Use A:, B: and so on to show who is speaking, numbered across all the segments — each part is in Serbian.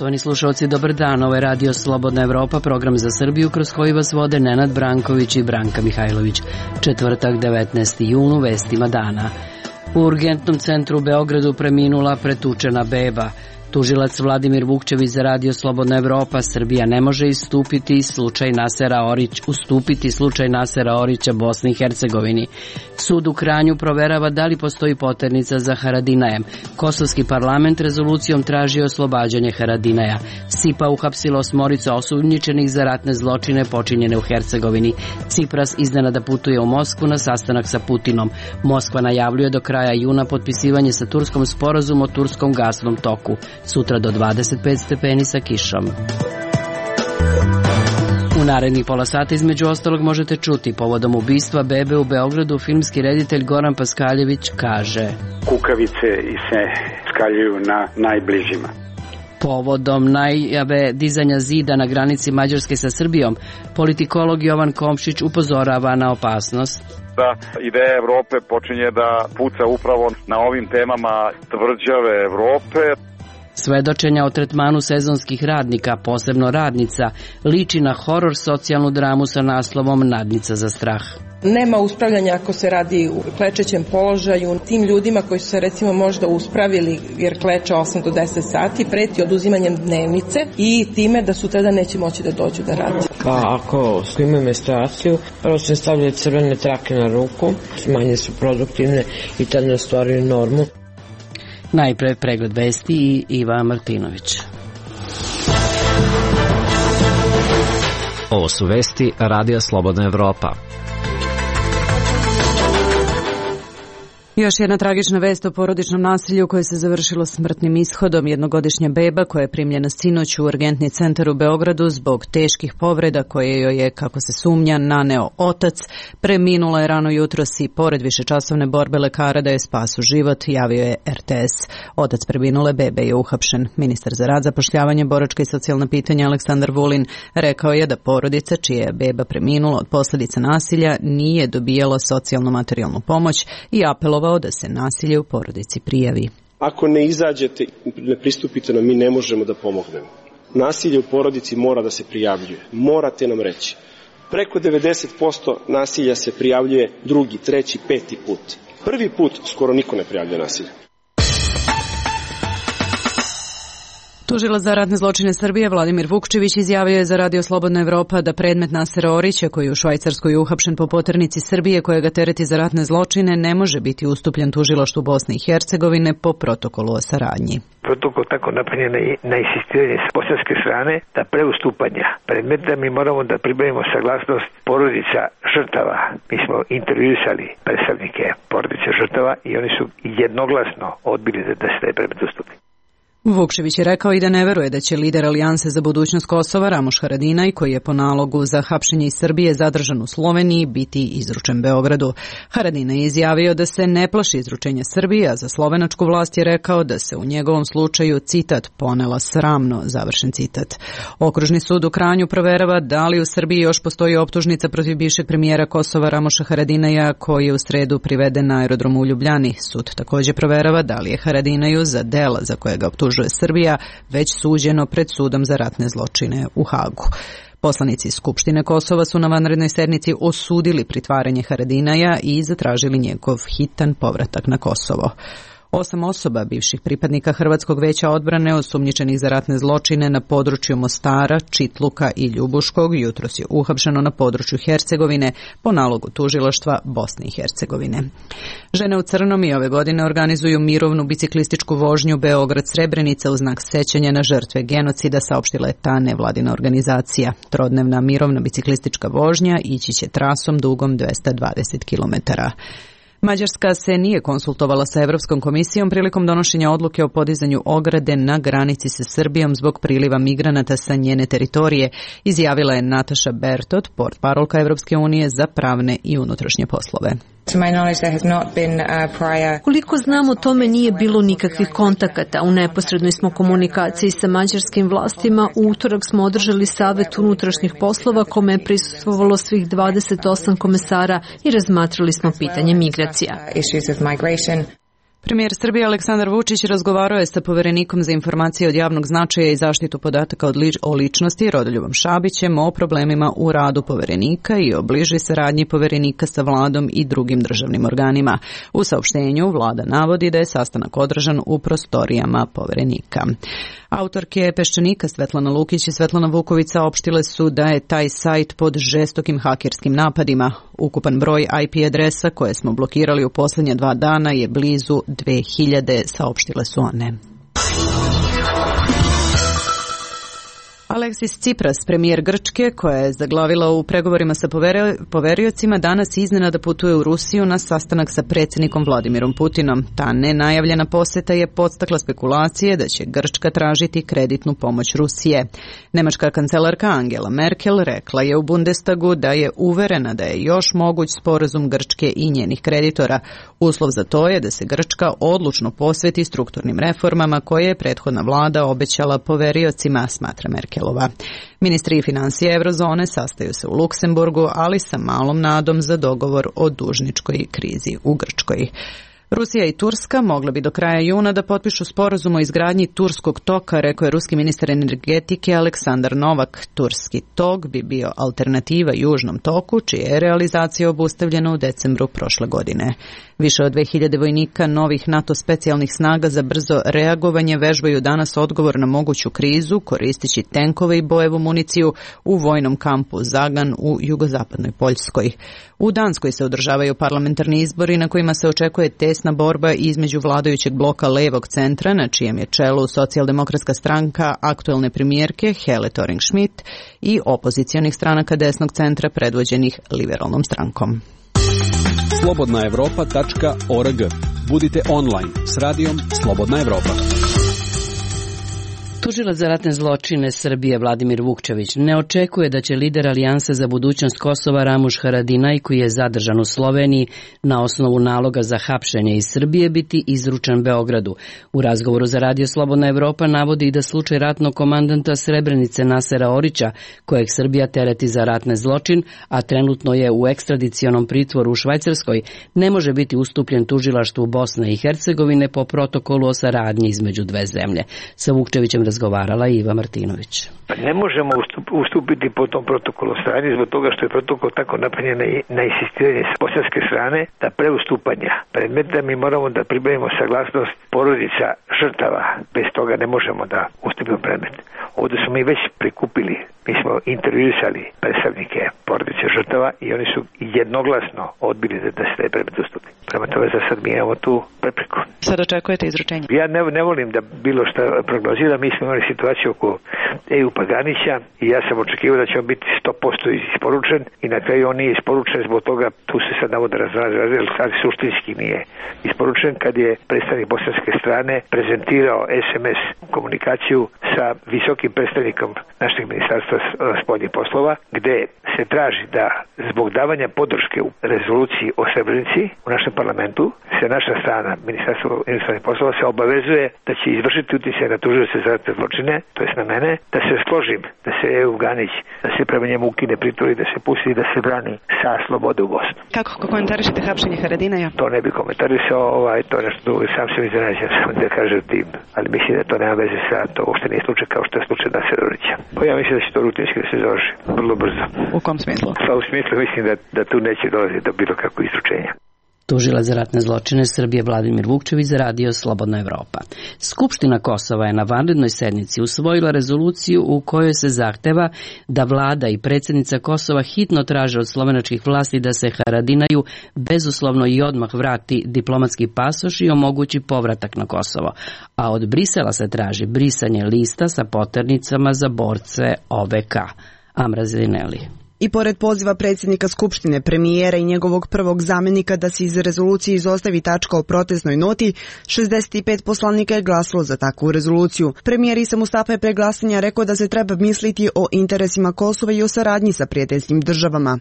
A: Poštovani slušalci, dobar dan. Ovo je Radio Slobodna Evropa, program za Srbiju kroz koji vas vode Nenad Branković i Branka Mihajlović. Četvrtak, 19. junu, vestima dana. U urgentnom centru u Beogradu preminula pretučena beba. Tužilac Vladimir Vukčević za Radio Slobodna Evropa: Srbija ne može ustupiti slučaj Nasera Orića Bosni i Hercegovini. Sud u Kranju proverava da li postoji poternica za Haradinajem. Kosovski parlament rezolucijom traži oslobađanje Haradinaja. SIPA uhapsilo 8 osumnjičenih za ratne zločine počinjene u Hercegovini. Cipras iznenada putuje u Moskvu na sastanak sa Putinom. Moskva najavljuje do kraja juna potpisivanje sa Turskom sporazum o turskom gasnom toku. Sutra do 25 stepeni sa kišom. U narednih pola sata između ostalog možete čuti: povodom ubistva bebe u Beogradu filmski reditelj Goran Paskaljević kaže:
B: kukavice se skaljuju na najbližima.
A: Povodom najave dizanja zida na granici Mađarske sa Srbijom, politikolog Jovan Komšić upozorava na opasnost
C: da ideja Evrope počinje da puca upravo na ovim temama tvrđave Evrope.
A: Svedočenja o tretmanu sezonskih radnika, posebno radnica, liči na horor socijalnu dramu sa naslovom Nadnica za strah.
D: Nema uspravljanja ako se radi u klečećem položaju. Tim ljudima koji su se recimo možda uspravili jer kleče 8 do 10 sati preti oduzimanjem dnevnice i time da sutradan neće moći da dođu da radi.
E: Pa ako imaju menstruaciju, prvo se stavljaju crvene trake na ruku, manje su produktivne i tad ne ostvaruju normu.
A: Najpre pregled vesti i Iva Martinović.
F: Ovo su vesti Radija Slobodna Evropa.
G: Još jedna tragična vest o porodičnom nasilju koje se završilo smrtnim ishodom. Jednogodišnja beba koja je primljena sinoć u urgentni centar u Beogradu zbog teških povreda koje joj je, kako se sumnja, naneo otac, preminula je rano jutros i pored višečasovne borbe lekara da je spasu život, javio je RTS. Otac preminule bebe je uhapšen. Ministar za rad, zapošljavanje, boračka i socijalna pitanja Aleksandar Vulin rekao je da porodica čija je beba preminula od posljedica nasilja nije dobijala socijalno-materijalnu pomoć i apelovao da se nasilje u porodici prijavi.
H: Ako ne izađete, ne pristupite nam, mi ne možemo da pomognemo. Nasilje u porodici mora da se prijavljuje. Morate nam reći. Preko 90% nasilja se prijavljuje drugi, treći, peti put. Prvi put skoro niko ne prijavljuje nasilje.
G: Tužilac za ratne zločine Srbije Vladimir Vukčević izjavio je za Radio Slobodna Evropa da predmet Nasera Orića, koji je u Švajcarskoj uhapšen po poternici Srbije koja ga tereti za ratne zločine, ne može biti ustupljen tužilaštvu Bosne i Hercegovine po protokolu o saradnji.
I: Protokol tako napravljen na insistiranje s bosanske strane da pre ustupanja predmeta mi moramo da pribavimo saglasnost porodica žrtava. Mi smo intervjuisali predstavnike porodice žrtava i oni su jednoglasno odbili da se taj predmet ustupi.
G: Vukčević je rekao i da ne veruje da će lider Alijanse za budućnost Kosova Ramuš Haradinaj, koji je po nalogu za hapšenje iz Srbije zadržan u Sloveniji, biti izručen Beogradu. Haradinaj je izjavio da se ne plaši izručenja Srbije, a za slovenačku vlast je rekao da se u njegovom slučaju, citat, ponela sramno, završen citat. Okružni sud u Kranju proverava da li u Srbiji još postoji optužnica protiv bivšeg premijera Kosova Ramuša Haradinaja, koji je u sredu priveden na aerodromu u Ljubljani. Sud također proverava da li je Haradinaju za dela za koje ga optužuje Srbija već suđeno pred sudom za ratne zločine u Hagu. Poslanici Skupštine Kosova su na vanrednoj sednici osudili pritvaranje Haradinaja i zatražili njegov hitan povratak na Kosovo. 8 osoba bivših pripadnika Hrvatskog veća odbrane osumnjičenih za ratne zločine na području Mostara, Čitluka i Ljubuškog jutros je uhapšeno na području Hercegovine po nalogu tužilaštva Bosne i Hercegovine. Žene u crnom i ove godine organizuju mirovnu biciklističku vožnju Beograd-Srebrenica u znak sećanja na žrtve genocida, saopštila je ta nevladina organizacija. Trodnevna mirovna biciklistička vožnja ići će trasom dugom 220 kilometara. Mađarska se nije konsultovala sa Evropskom komisijom prilikom donošenja odluke o podizanju ograde na granici sa Srbijom zbog priliva migranata sa njene teritorije, izjavila je Nataša Bertot, portparolka Evropske unije za pravne i unutrašnje poslove.
J: Koliko znamo, tome nije bilo nikakvih kontakata. U neposrednoj smo komunikaciji sa mađarskim vlastima. U utorak smo održali Savet unutrašnjih poslova kome je prisustvovalo svih 28 komesara i razmatrali smo pitanje migracija.
G: Premijer Srbije Aleksandar Vučić razgovarao je sa poverenikom za informacije od javnog značaja i zaštitu podataka o ličnosti Rodoljuvom Šabićem o problemima u radu poverenika i o bližoj saradnji poverenika sa vladom i drugim državnim organima. U saopštenju vlada navodi da je sastanak održan u prostorijama poverenika. Autorke Peščanika Svetlana Lukić i Svetlana Vuković saopštile su da je taj sajt pod žestokim hakerskim napadima. Ukupan broj IP adresa koje smo blokirali u posljednje 2 dana je blizu 2000, saopštile su one. Aleksis Tsipras, premijer Grčke, koja je zaglavila u pregovorima sa poveriocima, danas iznenada putuje u Rusiju na sastanak sa predsjednikom Vladimirom Putinom. Ta nenajavljena poseta je podstakla spekulacije da će Grčka tražiti kreditnu pomoć Rusije. Nemačka kancelarka Angela Merkel rekla je u Bundestagu da je uverena da je još moguć sporazum Grčke i njenih kreditora. Uslov za to je da se Grčka odlučno posveti strukturnim reformama koje je prethodna vlada obećala poveriocima, smatra Merkel. Ministri financija Eurozone sastaju se u Luksemburgu, ali sa malom nadom za dogovor o dužničkoj krizi u Grčkoj. Rusija i Turska mogla bi do kraja juna da potpišu sporazum o izgradnji Turskog toka, rekao je ruski ministar energetike Aleksandar Novak. Turski tok bi bio alternativa Južnom toku, čija je realizacija obustavljena u decembru prošle godine. Više od 2000 vojnika novih NATO specijalnih snaga za brzo reagovanje vežbaju danas odgovor na moguću krizu koristeći tenkove i bojevu municiju u vojnom kampu Zagan u jugozapadnoj Poljskoj. U Danskoj se održavaju parlamentarni izbori na kojima se očekuje tesna borba između vladajućeg bloka levog centra, na čijem je čelu socijaldemokratska stranka aktuelne premijerke Hele Thorning-Schmidt i opozicionih stranaka desnog centra predvođenih liberalnom strankom.
K: slobodnaevropa.org. Budite online s radijom Slobodna Evropa.
A: Tužilac za ratne zločine Srbije Vladimir Vukčević ne očekuje da će lider Alijanse za budućnost Kosova Ramuš Haradinaj, koji je zadržan u Sloveniji na osnovu naloga za hapšenje iz Srbije, biti izručen Beogradu. U razgovoru za radio Slobodna Evropa navodi i da slučaj ratnog komandanta Srebrenice Nasera Orića, kojeg Srbija tereti za ratne zločin, a trenutno je u ekstradicionom pritvoru u Švajcarskoj, ne može biti ustupljen tužilaštvu Bosne i Hercegovine po protokolu o saradnji između dve zemlje. Sa Vukčevićem razgovarala Iva Martinović.
I: Ne možemo ustupiti po tom protokolu strani zbog toga što je protokol tako napravljen na insistiranje s bosanske strane da pre ustupanja predmeta mi moramo da pribavimo saglasnost porodica žrtava. Bez toga ne možemo da ustupimo predmet. Ovdje smo mi već prikupili, mi smo intervjuisali predstavnike porodice žrtava i oni su jednoglasno odbili da se taj predmet ustupi. Prema tome za sad mi imamo tu prepreku.
G: Sad očekujete izručenje?
I: Ja ne volim da bilo šta prognoziram. Mi smo imali situaciju oko EU Paganića i ja sam očekivao da će on biti 100% isporučen i na kraju on nije isporučen, zbog toga tu se sad navode razražaju, ali suštinski nije isporučen kad je predstavnik bosanske strane prezentirao SMS komunikaciju sa visokim predstavnikom našeg ministarstva spoljnih poslova, gde se traži da zbog davanja podrške u rezoluciji o Srebrenici u našem parlamentu se naša strana, ministarstvo inostranih poslova, se obavezuje da će izvršiti utjecaj na tužioce za ratne zločine, to jest na mene, da se složim, da se EU Ganić, da se prema njemu ukine pritvor i da se pusti da se brani sa slobode u Bosnu.
G: Kako komentarišete hapšenje Haradinaja?
I: To ne bi komentarisao, to je nešto drugo, sam se iznenađen da kažem tim, ali mislim da to nema veze sa to, uopšte nije slučaj kao što je slučaj Nasera Orića. Pa ja mislim da će to rutinski da se završi vrlo brzo.
G: U kom smislu?
I: Pa u smislu mislim da tu neće dolaziti do bilo kakvog izručenja.
A: Tužilac za ratne zločine Srbije Vladimir Vukčević za radio Slobodna Evropa. Skupština Kosova je na vanrednoj sednici usvojila rezoluciju u kojoj se zahteva da vlada i predsjednica Kosova hitno traže od slovenačkih vlasti da se Haradinaju bezuslovno i odmah vrati diplomatski pasoš i omogući povratak na Kosovo. A od Brisela se traži brisanje lista sa poternicama za borce OVK. Amra Zelineli.
L: I pored poziva predsjednika Skupštine, premijera i njegovog prvog zamjenika da se iz rezolucije izostavi tačka o protestnoj noti, 65 poslanika je glasalo za takvu rezoluciju. Premijer Isa Mustafa je pre glasanja rekao da se treba misliti o interesima Kosova i o saradnji sa prijateljskim državama.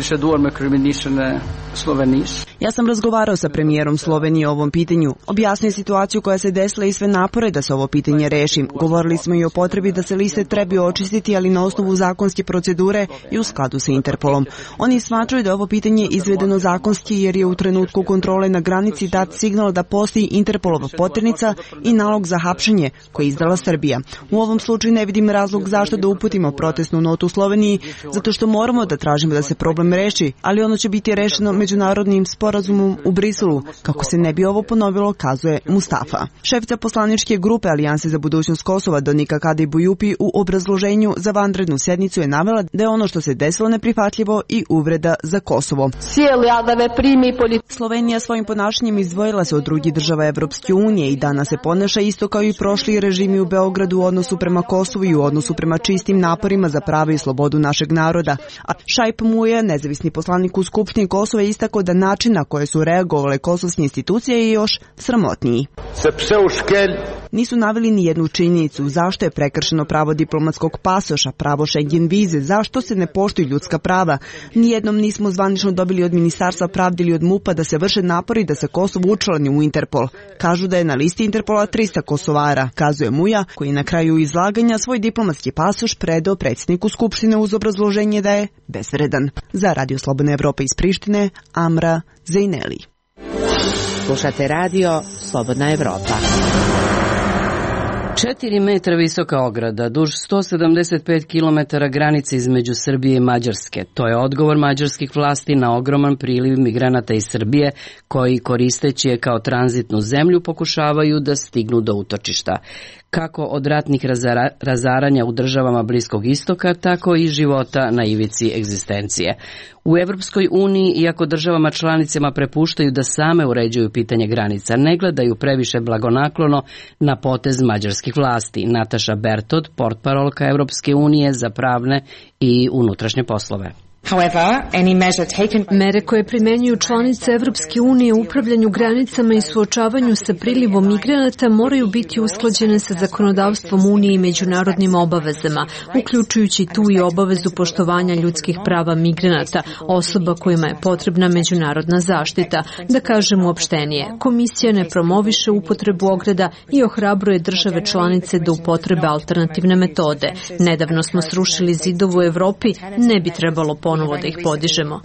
L: Ja sam razgovarao sa premijerom Slovenije o ovom pitanju. Objasnio situaciju koja se desila i sve napore da se ovo pitanje reši. Govorili smo i o potrebi da se liste trebaju očistiti, ali na osnovu zakonske procedure i u skladu skladu sa Interpolom. Oni smatraju da je ovo pitanje izvedeno zakonski jer je u trenutku kontrole na granici dat signal da postoji Interpolova poternica i nalog za hapšenje koji je izdala Srbija. U ovom slučaju ne vidim razlog zašto da uputimo protestnu notu u Sloveniji, zato što moramo da tražimo da se problem reši, ali ono će biti rešeno međunarodnim sporazumom u Briselu, kako se ne bi ovo ponovilo, kazuje Mustafa. Šefica poslaničke grupe Alijanse za budućnost Kosova Donika Kadej Bujupi u obrazloženju za vanrednu sednicu je navela da je ono što se desilo neprihvatljivo i uvreda za Kosovo. Slovenija svojim ponašanjem izdvojila se od drugih država Evropske unije i danas se ponaša isto kao i prošli režimi u Beogradu u odnosu prema Kosovu i u odnosu prema čistim naporima za pravo i slobodu našeg naroda. A Šaip Muja, nezavisni poslanik u Skupštini Kosova, je istakao da način na koje su reagovale kosovske institucije je još sramotniji. Nisu naveli ni jednu činjenicu zašto je prekršeno pravo diplomatskog pasoša, pravo Schengen vize, zašto se ne poštuju ljudska prava. Nijednom nismo zvanično dobili od Ministarstva pravde ili od MUP-a da se vrše napori da se Kosovo učlani u Interpol. Kažu da je na listi Interpola 300 Kosovara, kazuje Muja, koji na kraju izlaganja svoj diplomatski pasoš predao predsjedniku Skupštine uz obrazloženje da je bezvredan. Za Radio Slobodna Evropa iz Prištine, Amra Zejneli.
M: Slušate Radio Slobodna Evropa.
A: 4 metra visoka ograda, duž 175 km granice između Srbije i Mađarske. To je odgovor mađarskih vlasti na ogroman priliv migranata iz Srbije, koji koristeći je kao tranzitnu zemlju pokušavaju da stignu do utočišta. Kako od ratnih razaranja u državama Bliskog istoka, tako i života na ivici egzistencije. U Evropskoj uniji, iako državama članicama prepuštaju da same uređuju pitanje granica, ne gledaju previše blagonaklono na potez mađarskih vlasti. Nataša Bertod, portparolka Evropske unije za pravne i unutrašnje poslove.
J: Mere koje primenjuju članice Evropske unije u upravljanju granicama i suočavanju sa prilivom migranata moraju biti usklađene sa zakonodavstvom Unije i međunarodnim obavezama, uključujući tu i obavezu poštovanja ljudskih prava migranata, osoba kojima je potrebna međunarodna zaštita. Da kažem uopštenije, Komisija ne promoviše upotrebu ograda i ohrabruje države članice da upotrebe alternativne metode. Nedavno smo srušili zidove u Evropi, ne bi trebalo ponovo da ih podižemo.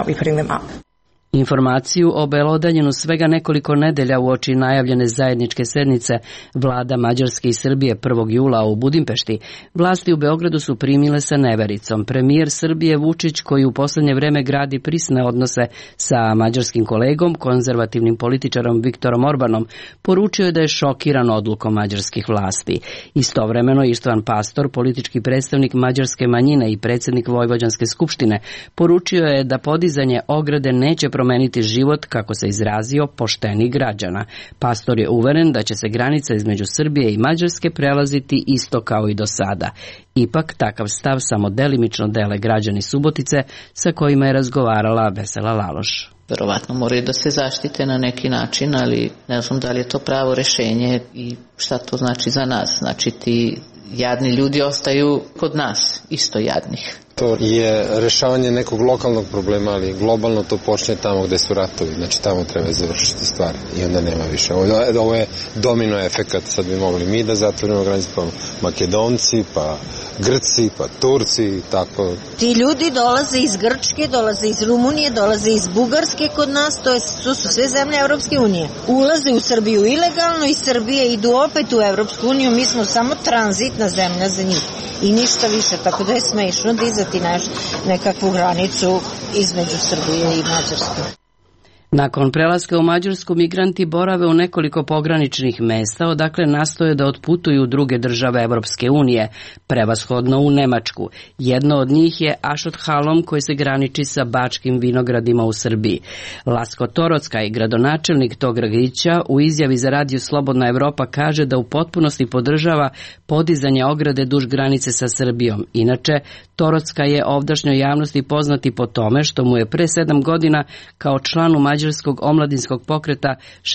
A: Informaciju o obelodanjenu svega nekoliko nedelja uoči najavljene zajedničke sednice vlada Mađarske i Srbije 1. jula u Budimpešti, vlasti u Beogradu su primile sa nevericom. Premijer Srbije Vučić, koji u poslednje vreme gradi prisne odnose sa mađarskim kolegom, konzervativnim političarom Viktorom Orbanom, poručio je da je šokiran odlukom mađarskih vlasti. Istovremeno Istvan Pastor, politički predstavnik mađarske manjine i predsjednik Vojvođanske skupštine, poručio je da podizanje ograde neće promeniti život, kako se izrazio, poštenih građana. Pastor je uveren da će se granica između Srbije i Mađarske prelaziti isto kao i do sada. Ipak, takav stav samo delimično dele građani Subotice sa kojima je razgovarala Vesela Laloš.
N: Verovatno moraju da se zaštite na neki način, ali ne znam da li je to pravo rešenje i šta to znači za nas. Znači ti jadni ljudi ostaju kod nas, isto jadnih.
O: To je rešavanje nekog lokalnog problema, ali globalno to počne tamo gde su ratovi, znači tamo treba završiti stvari i onda nema više. Ovo je domino efekat, sad bi mogli mi da zatvorimo granice, pa Makedonci, pa Grci, pa Turci, tako.
P: Ti ljudi dolaze iz Grčke, dolaze iz Rumunije, dolaze iz Bugarske kod nas, to su sve zemlje Evropske unije. Ulaze u Srbiju ilegalno, iz Srbije idu opet u Evropsku uniju, mi smo samo tranzitna zemlja za njih i ništa više, tako da je smešno dizati nekakvu granicu između Srbije i Mađarske.
A: Nakon prelaska u Mađarsku, migranti borave u nekoliko pograničnih mesta, odakle nastoje da otputuju u druge države Evropske unije, prevashodno u Nemačku. Jedno od njih je Ašot Halom, koji se graniči sa Bačkim vinogradima u Srbiji. Lasko Torockaj, gradonačelnik tog gradića, u izjavi za Radio Slobodna Evropa kaže da u potpunosti podržava podizanje ograde duž granice sa Srbijom. Inače, Torockaj je ovdašnjoj javnosti poznati po tome što mu je pre 7 godina kao članu Mađarskog omladinskog pokreta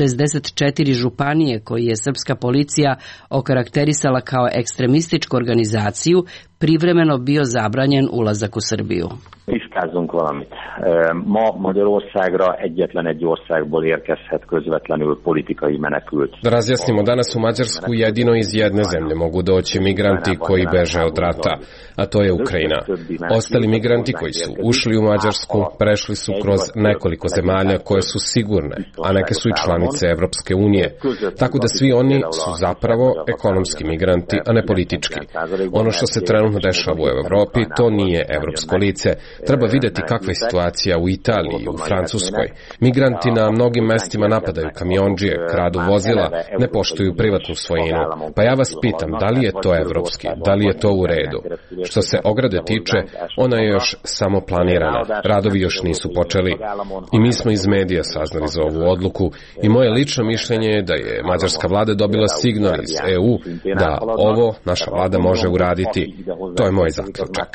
A: 64 županije, koji je srpska policija okarakterisala kao ekstremističku organizaciju, privremeno bio zabranjen ulazak u Srbiju.
C: Iz
Q: tisztázzunk valamit. Ma Magyarországra egyetlen egy országból érkezhet közvetlenül politikai menekült.
R: Da razjasnimo, danas u Mađarsku jedino iz jedne zemlje mogu doći migranti koji beže od rata, a to je Ukrajina. Ostali migranti koji su ušli u Mađarsku prešli su kroz nekoliko zemalja koje su sigurne, a neke su i članice Evropske unije. Tako da svi oni su zapravo ekonomski migranti, a ne politički. Ono što se trenutno dešava u Evropi, to nije evropsko lice. Treba vidjeti kakva je situacija u Italiji, u Francuskoj. Migranti na mnogim mestima napadaju kamiondžije, kradu vozila, ne poštuju privatnu svojinu. Pa ja vas pitam, da li je to evropski, da li je to u redu? Što se ograde tiče, ona je još samo planirana. Radovi još nisu počeli. I mi smo iz medija saznali za ovu odluku i moje lično mišljenje je da je mađarska vlada dobila signal iz EU da ovo naša vlada može uraditi. To je moj zaključak.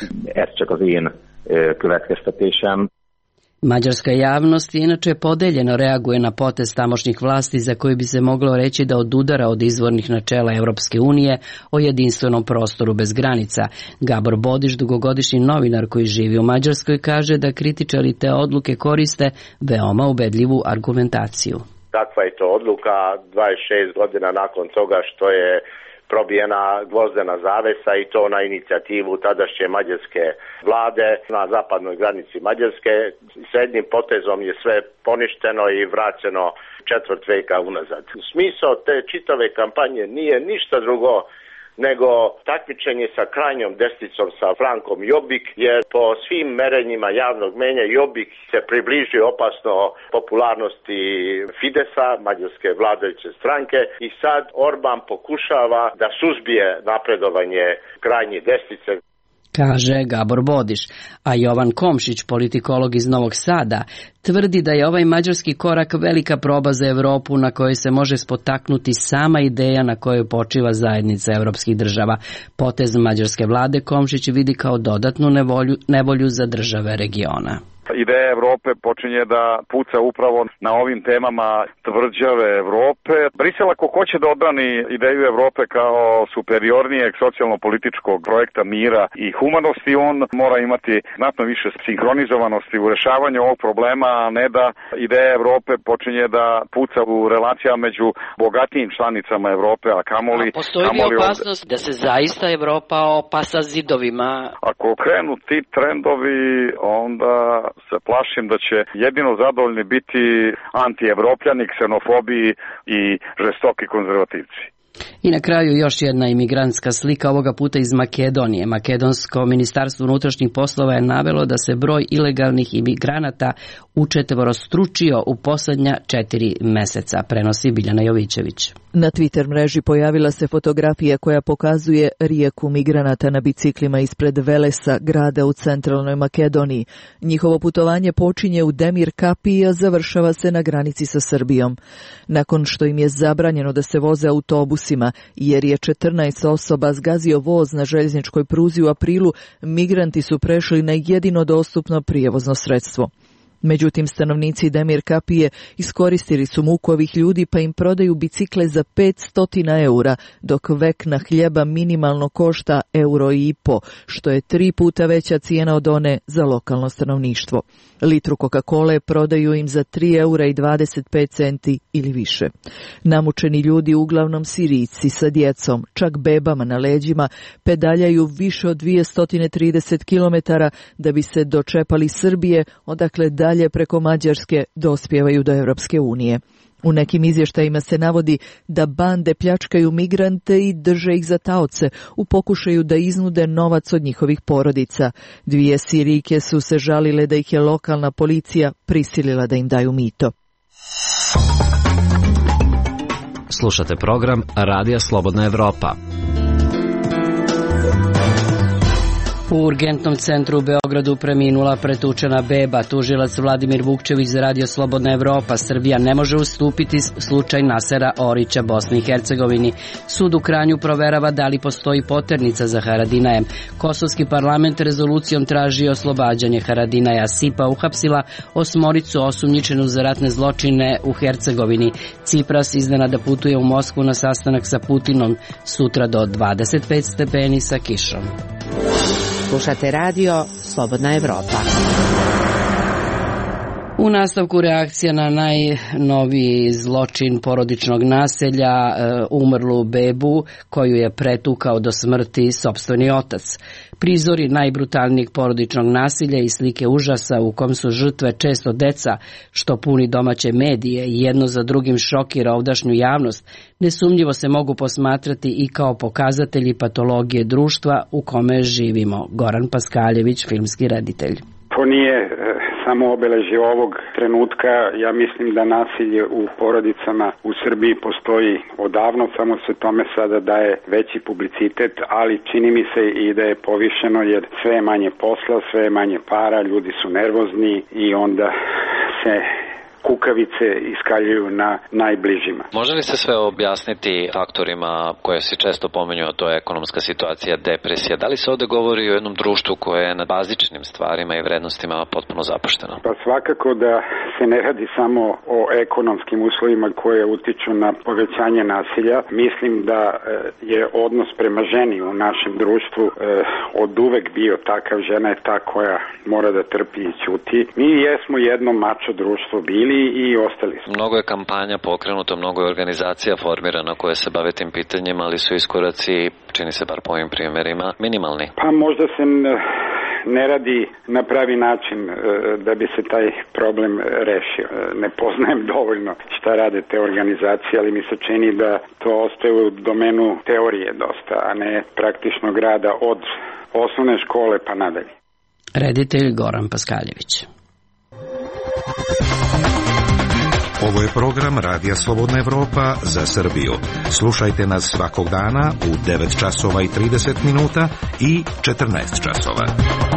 A: Mađarska javnost inače podeljeno reaguje na potez tamošnjih vlasti za koji bi se moglo reći da odudara od izvornih načela Evropske unije o jedinstvenom prostoru bez granica. Gabor Bodiš, dugogodišnji novinar koji živi u Mađarskoj, kaže da kritičari te odluke koriste veoma ubedljivu argumentaciju.
S: Takva je to odluka 26 godina nakon toga što je probijena gvozdena zavesa i to na inicijativu tadašnje mađarske vlade na zapadnoj granici Mađarske. S jednim potezom je sve poništeno i vraćeno četvrt veka unazad. Smisao te čitave kampanje nije ništa drugo nego takmičenje sa krajnjom desnicom, sa Frankom Jobbik, jer po svim merenjima javnog mnjenja Jobbik se približio opasno popularnosti Fidesa, mađarske vladajuće stranke, i sad Orban pokušava da suzbije napredovanje krajnje desnice.
A: Kaže Gabor Bodiš, a Jovan Komšić, politikolog iz Novog Sada, tvrdi da je ovaj mađarski korak velika proba za Evropu na kojoj se može spotaknuti sama ideja na kojoj počiva zajednica evropskih država. Potez mađarske vlade Komšić vidi kao dodatnu nevolju za države regiona.
C: Ideja Evrope počinje da puca upravo na ovim temama tvrđave Evrope. Brisel ako hoće da odbrani ideju Evrope kao superiornijeg socijalno-političkog projekta mira i humanosti, on mora imati znatno više sinhronizovanosti u rešavanju ovog problema, a ne da ideja Evrope počinje da puca u relacijama među bogatijim članicama Evrope, a kamoli...
A: A postoji li opasnost da se zaista Evropa opasa zidovima?
C: Ako krenu ti trendovi, onda se plašim da će jedino zadovoljni biti antievropljani, ksenofobiji i žestoki konzervativci.
A: I na kraju još jedna imigrantska slika, ovoga puta iz Makedonije. Makedonsko ministarstvo unutrašnjih poslova je navelo da se broj ilegalnih imigranata učetvorostručio u posljednja 4 meseca, prenosi Biljana Jovićević.
T: Na Twitter mreži pojavila se fotografija koja pokazuje rijeku migranata na biciklima ispred Velesa, grada u centralnoj Makedoniji. Njihovo putovanje počinje u Demir Kapiji, a završava se na granici sa Srbijom. Nakon što im je zabranjeno da se voze autobusima, jer je 14 osoba zgazio voz na željezničkoj pruzi u aprilu, migranti su prešli na jedino dostupno prijevozno sredstvo. Međutim, stanovnici Demir Kapije iskoristili su muku ovih ljudi pa im prodaju bicikle za 500 eura, dok vekna hljeba minimalno košta €1,5, što je 3 puta veća cijena od one za lokalno stanovništvo. Litru Coca-Cola prodaju im za €3,25 ili više. Namučeni ljudi, uglavnom Sirijci sa djecom, čak bebama na leđima, pedaljaju više od 230 km da bi se dočepali Srbije, odakle dalje preko Mađarske dospijevaju do Europske unije. U nekim izvještajima se navodi da bande pljačkaju migrante i drže ih za taoce u pokušaju da iznude novac od njihovih porodica. 2 Sirijke su se žalile da ih je lokalna policija prisilila da im daju mito.
F: Slušate program Radija Slobodna Evropa.
A: U urgentnom centru u Beogradu preminula pretučena beba. Tužilac Vladimir Vukčević za Radio Slobodna Evropa. Srbija ne može ustupiti slučaj Nasera Orića Bosni i Hercegovini. Sud u Kranju proverava da li postoji poternica za Haradinajem. Kosovski parlament rezolucijom traži oslobađanje Haradinaja. SIPA uhapsila 8 osumnjičenu za ratne zločine u Hercegovini. Cipras iznenada putuje u Moskvu na sastanak sa Putinom. Sutra do 25 stepeni sa kišom.
M: Slušate radio Slobodna Evropa.
A: U nastavku reakcija na najnoviji zločin porodičnog nasilja, umrlu bebu koju je pretukao do smrti sopstveni otac. Prizori najbrutalnijeg porodičnog nasilja i slike užasa u kom su žrtve često deca, što puni domaće medije i jedno za drugim šokira ovdašnju javnost, nesumnjivo se mogu posmatrati i kao pokazatelji patologije društva u kome živimo. Goran Paskaljević, filmski reditelj.
B: To nije samo obeležje ovog trenutka. Ja mislim da nasilje u porodicama u Srbiji postoji odavno, samo se tome sada daje veći publicitet, ali čini mi se i da je povišeno jer sve je manje posla, sve je manje para, ljudi su nervozni i onda se kukavice iskaljuju na najbližima.
F: Može li se sve objasniti faktorima koje se često pominju, a to je ekonomska situacija, depresija? Da li se ovde govori o jednom društvu koje je na bazičnim stvarima i vrednostima potpuno zapušteno?
B: Pa svakako da se ne radi samo o ekonomskim uslovima koje utiču na povećanje nasilja. Mislim da je odnos prema ženi u našem društvu od uvek bio takav. Žena je ta koja mora da trpi i ćuti. Mi jesmo jedno mačo društvo bili i ostali smo.
F: Mnogo je kampanja pokrenuto, mnogo je organizacija formirana koje se bave tim pitanjima, ali su iskoraci, čini se bar po ovim primjerima, minimalni.
B: Pa možda se ne radi na pravi način da bi se taj problem rešio. Ne poznajem dovoljno šta rade te organizacije, ali mi se čini da to ostaje u domenu teorije dosta, a ne praktičnog rada od osnovne škole pa nadalje.
A: Reditelj Goran Paskaljević.
U: Ovo je program Radija Slobodna Evropa za Srbiju. Slušajte nas svakog dana u 9 časova i 30 minuta i 14 časova.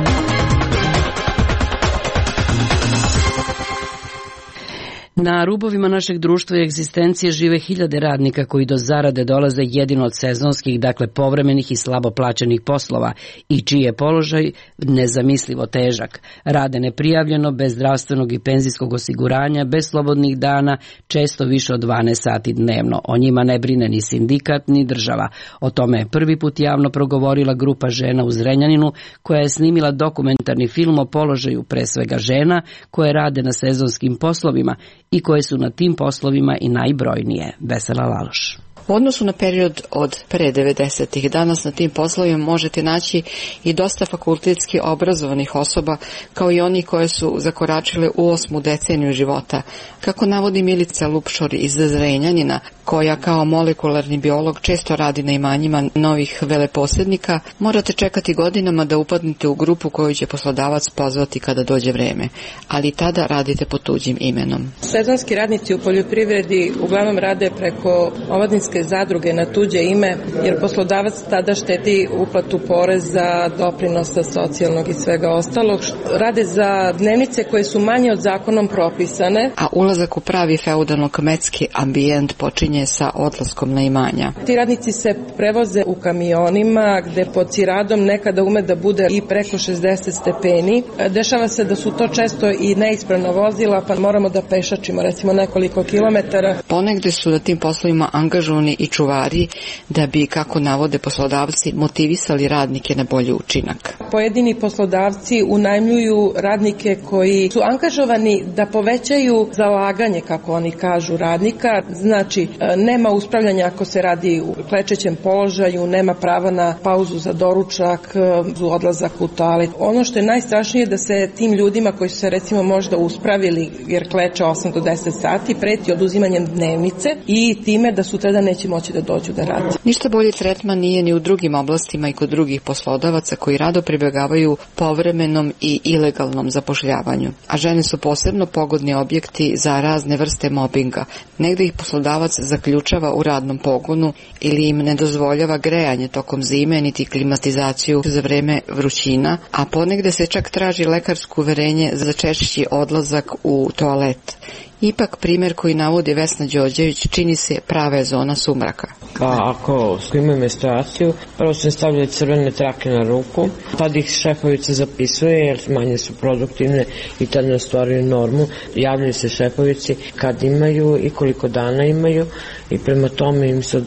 A: Na rubovima našeg društva i egzistencije žive hiljade radnika koji do zarade dolaze jedino od sezonskih, dakle povremenih i slabo plaćenih poslova i čiji je položaj nezamislivo težak. Rade neprijavljeno, bez zdravstvenog i penzijskog osiguranja, bez slobodnih dana, često više od 12 sati dnevno. O njima ne brine ni sindikat, ni država. O tome je prvi put javno progovorila grupa žena u Zrenjaninu, koja je snimila dokumentarni film o položaju pre svega žena koje rade na sezonskim poslovima i koje su na tim poslovima i najbrojnije. Vesela Laloš.
V: U odnosu na period od pre 90-ih, danas na tim poslovima možete naći i dosta fakultetski obrazovanih osoba, kao i oni koje su zakoračile u 8. deceniju života. Kako navodi Milica Lupšor iz Zrenjanina, koja kao molekularni biolog često radi na imanjima novih veleposjednika, morate čekati godinama da upadnete u grupu koju će poslodavac pozvati kada dođe vreme, ali tada radite pod tuđim imenom.
D: Sezonski radnici u poljoprivredi uglavnom rade preko omladinske zadruge na tuđe ime, jer poslodavac tada štedi uplatu poreza, doprinosa, socijalnog i svega ostalog. Rade za dnevnice koje su manje od zakonom propisane.
V: A ulazak u pravi feudalno-kmetski ambijent počinje sa odlaskom na imanja.
D: Ti radnici se prevoze u kamionima gde pod ciradom nekada ume da bude i preko 60 stepeni. Dešava se da su to često i neispravna vozila, pa moramo da pešačimo recimo nekoliko kilometara.
V: Ponegde su na tim poslovima angažovani i čuvari da bi, kako navode poslodavci, motivisali radnike na bolji učinak.
D: Pojedini poslodavci unajmljuju radnike koji su angažovani da povećaju zalaganje, kako oni kažu, radnika. Znači, nema uspravljanja ako se radi u klečećem položaju, nema prava na pauzu za doručak, odlazak u toalet. Ono što je najstrašnije je da se tim ljudima koji su se recimo možda uspravili jer kleče 8 do 10 sati preti oduzimanjem dnevnice i time da sutradan neće moći da dođu da rade.
V: Ništa bolji tretman nije ni u drugim oblastima i kod drugih poslodavaca koji rado pribegavaju povremenom i ilegalnom zapošljavanju. A žene su posebno pogodni objekti za razne vrste mobinga. Negde ih poslodavac zaključava u radnom pogonu ili im ne dozvoljava grejanje tokom zime niti klimatizaciju za vreme vrućina, a ponegde se čak traži lekarsko uverenje za češći odlazak u toalet. Ipak primjer koji navodi Vesna Đorđević čini se prava zona sumraka.
E: Pa ako imaju menstruaciju, prvo se stavljaju crvene trake na ruku, tad ih šefovica zapisuje jer manje su produktivne i tad ne ostvaruju normu. Javljaju se šefovici kad imaju i koliko dana imaju i prema tome im se određuje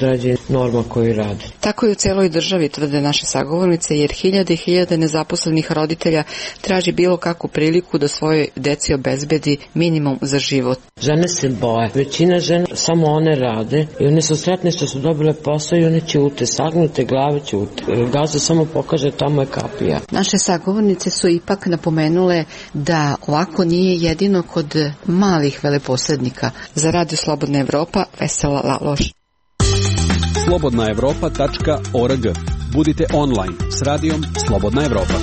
E: norma koju rade.
V: Tako je u celoj državi, tvrde naše sagovornice, jer hiljade i hiljade nezaposlenih roditelja traži bilo kakvu priliku da svojoj deci obezbedi minimum za život.
E: Žene se boje. Većina žena samo one rade i one su sretne što su dobile posao i one ćute, sagnute glave ćute. Gazda samo pokaže tamo je kapija.
V: Naše sagovornice su ipak napomenule da ovako nije jedino kod malih veleposrednika. Za Radio Slobodna Evropa, Vesela Laloš.
H: slobodnaevropa.org. Budite online s radijom Slobodna Evropa.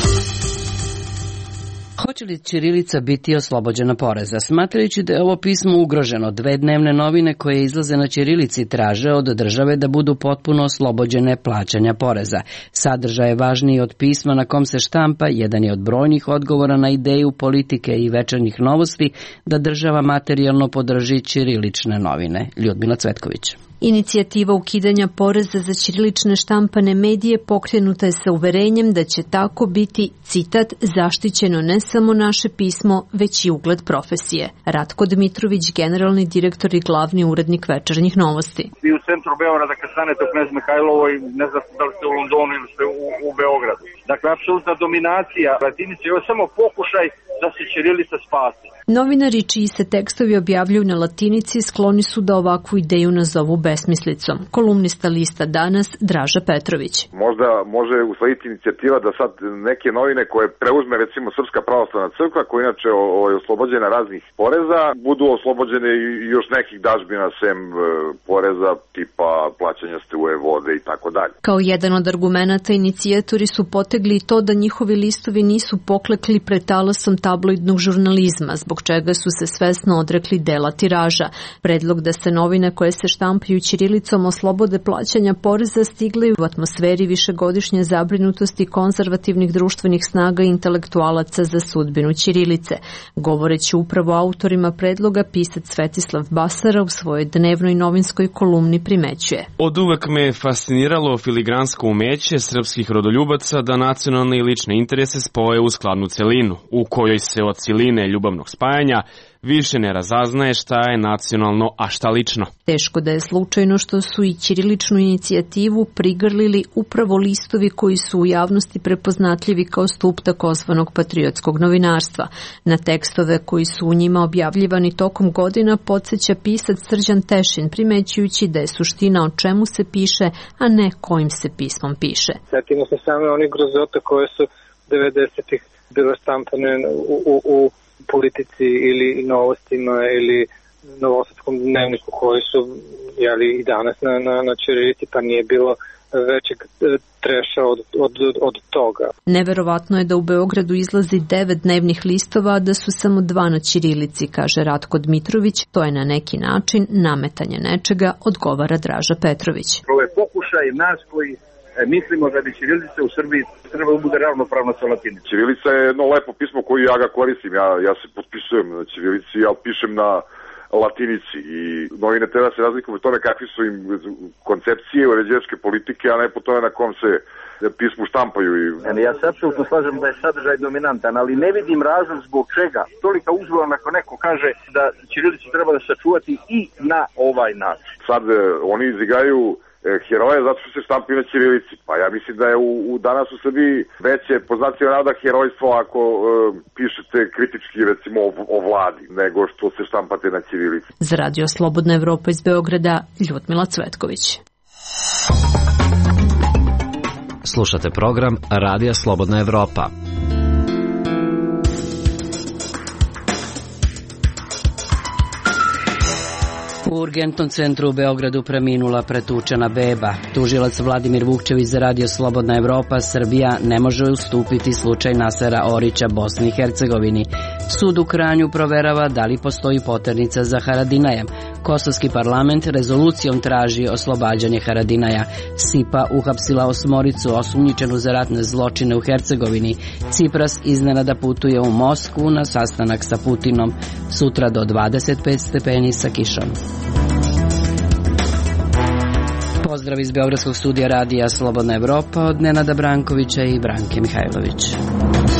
A: Hoće li ćirilica biti oslobođena poreza? Smatrajući da je ovo pismo ugroženo, 2 dnevne novine koje izlaze na ćirilici traže od države da budu potpuno oslobođene plaćanja poreza. Sadržaj je važniji od pisma na kom se štampa, jedan je od brojnih odgovora na ideju politike i večernjih novosti da država materijalno podrži ćirilične novine. Ljudmila Cvetković.
J: Inicijativa ukidanja poreza za ćirilične štampane medije pokrenuta je sa uverenjem da će tako biti, citat, zaštićeno ne samo naše pismo, već i ugled profesije. Ratko Dmitrović, generalni direktor i glavni urednik večernjih novosti.
K: Vi u centru Beograda kad stanete u Knez Mihajlovoj, ne znam da li ste u Londonu ili ste u Beogradu. Dakle, apsolutna dominacija latinice je samo pokušaj da se ćirilica spasi.
J: Novinari čiji se tekstovi objavljuju na latinici skloni su da ovakvu ideju nazovu besmislicom. Kolumnista lista Danas Draža Petrović.
C: Možda može uslediti inicijativa da sad neke novine koje preuzme recimo Srpska pravoslavna crkva, koja inače oslobođena raznih poreza, budu oslobođene i još nekih dažbina sem poreza tipa plaćanja struje, vode i tako dalje.
J: Kao jedan od argumenata inicijatori su potegli to da njihovi listovi nisu poklekli pred talasom tabloidnog žurnalizma, zbog čega su se svesno odrekli dela tiraža. Predlog da se novine koje se štampaju ćirilicom oslobode plaćanja poreza stigli u atmosferi višegodišnje zabrinutosti konzervativnih društvenih snaga i intelektualaca za sudbinu ćirilice. Govoreći upravo autorima predloga, pisac Svetislav Basara u svojoj dnevnoj novinskoj kolumni primećuje.
W: Od uvek me je fasciniralo filigransko umeće srpskih rodoljubaca da nacionalne i lične interese spoje u skladnu celinu, u kojoj se od ciline ljubavnog spajanja više ne razaznaje šta je nacionalno, a šta lično.
J: Teško da je slučajno što su i ćiriličnu inicijativu prigrlili upravo listovi koji su u javnosti prepoznatljivi kao stup takozvanog patriotskog novinarstva. Na tekstove koji su u njima objavljivani tokom godina podsjeća pisac Srđan Tešin, primećujući da je suština o čemu se piše, a ne kojim se pismom piše.
X: Sjetimo se same onih grozota koje su 90-ih bilo štampane u politici ili novostima ili novosadskom dnevniku koji su i danas na ćirilici, pa nije bilo većeg treša od toga.
J: Neverovatno je da u Beogradu izlazi 9 dnevnih listova, a da su samo 2 na ćirilici, kaže Ratko Dmitrović. To je na neki način nametanje nečega, odgovara Draža Petrović.
K: Ovo je pokušaj nas koji mislimo da bi ćirilica u Srbiji treba da bude ravnopravna sa latinicom.
C: Ćirilica je jedno lepo pismo koje ja ga koristim. Ja se potpisujem na ćirilici, ja pišem na latinici i novine treba se razlikuju u tome kakvi su im koncepcije uređivačke politike, a ne po tome na kom se pismu štampaju.
K: Ja se apsolutno slažem da je sadržaj dominantan, ali ne vidim razlog zbog čega tolika uzbuna ako neko kaže da ćirilicu treba da sačuvati i na ovaj način.
C: Sad oni izigraju heroje zato što se štampaju na ćirilici. Pa ja mislim da je danas u Srbiji veće poznacija navoda herojstvo ako pišete kritički recimo o vladi nego što se štampate na ćirilici.
J: Za Radio Slobodna Evropa iz Beograda, Ljudmila Cvetković.
Y: Slušate program Radija Slobodna Evropa.
A: U urgentnom centru u Beogradu preminula pretučena beba. Tužilac Vladimir Vukčević za Radio Slobodna Evropa, Srbija ne može ustupiti slučaj Nasera Orića Bosni i Hercegovini. Sud u Kranju proverava da li postoji poternica za Haradinajem. Kosovski parlament rezolucijom traži oslobađanje Haradinaja. SIPA uhapsila 8 osumnjičenu za ratne zločine u Hercegovini. Cipras iznenada putuje u Moskvu na sastanak sa Putinom. Sutra do 25 stepeni sa kišom. Pozdrav iz Beogradskog studija Radija Slobodna Evropa od Nenada Brankovića i Branke Mihajlović.